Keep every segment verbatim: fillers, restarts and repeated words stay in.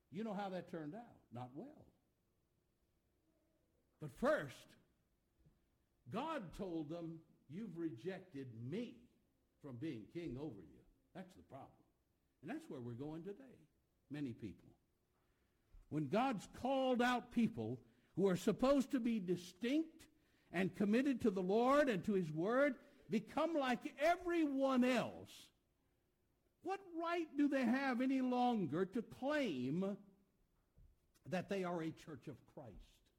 You know how that turned out. Not well. But first, God told them, you've rejected me from being king over you. That's the problem. And that's where we're going today. Many people. When God's called out people who are supposed to be distinct and committed to the Lord and to his word, become like everyone else, what right do they have any longer to claim that they are a church of Christ?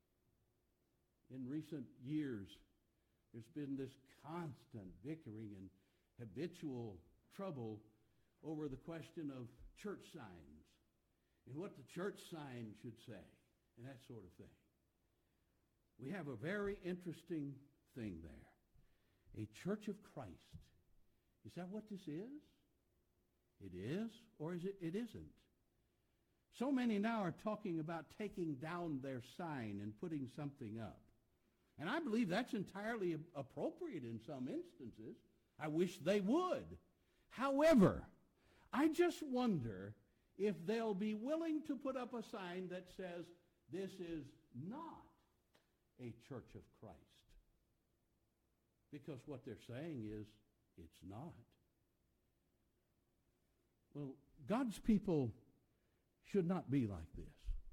In recent years, there's been this constant bickering and habitual trouble over the question of church signs and what the church sign should say and that sort of thing. We have a very interesting thing there. A church of Christ. Is that what this is? It is, or is it, it isn't? So many now are talking about taking down their sign and putting something up. And I believe that's entirely appropriate in some instances. I wish they would. However, I just wonder if they'll be willing to put up a sign that says, this is not a church of Christ. Because what they're saying is, it's not. Well, God's people should not be like this.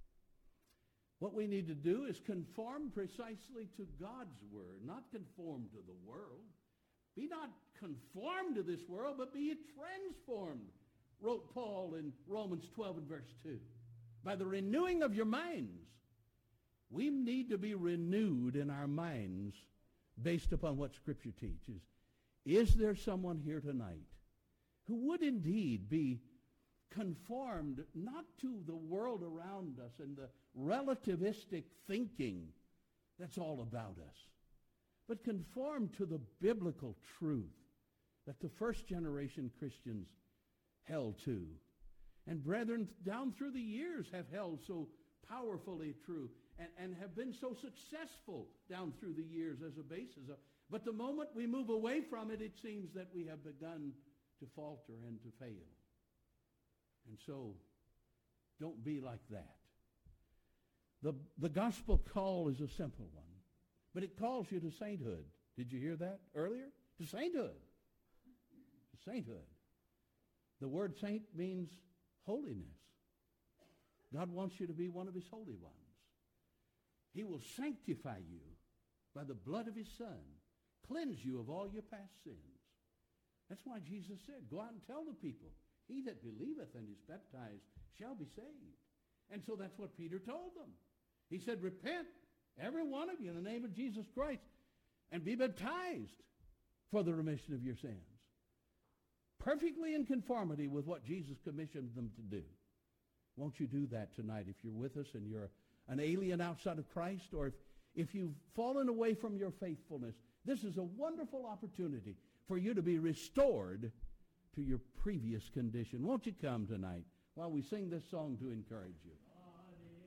What we need to do is conform precisely to God's word, not conform to the world. Be not conformed to this world, but be ye transformed, wrote Paul in Romans twelve and verse two. By the renewing of your minds. We need to be renewed in our minds based upon what Scripture teaches. Is there someone here tonight who would indeed be conformed not to the world around us and the relativistic thinking that's all about us, but conformed to the biblical truth that the first generation Christians held to, and brethren down through the years have held so powerfully true, and, and have been so successful down through the years as a basis of. But the moment we move away from it, it seems that we have begun to falter and to fail. And so, don't be like that. The, the gospel call is a simple one, but it calls you to sainthood. Did you hear that earlier? To sainthood. To sainthood. The word saint means holiness. God wants you to be one of his holy ones. He will sanctify you by the blood of his Son, cleanse you of all your past sins. That's why Jesus said, go out and tell the people, he that believeth and is baptized shall be saved. And so that's what Peter told them. He said, repent, every one of you, in the name of Jesus Christ, and be baptized for the remission of your sins. Perfectly in conformity with what Jesus commissioned them to do. Won't you do that tonight if you're with us and you're an alien outside of Christ, or if, if you've fallen away from your faithfulness? This is a wonderful opportunity for you to be restored to your previous condition. Won't you come tonight while we sing this song to encourage you?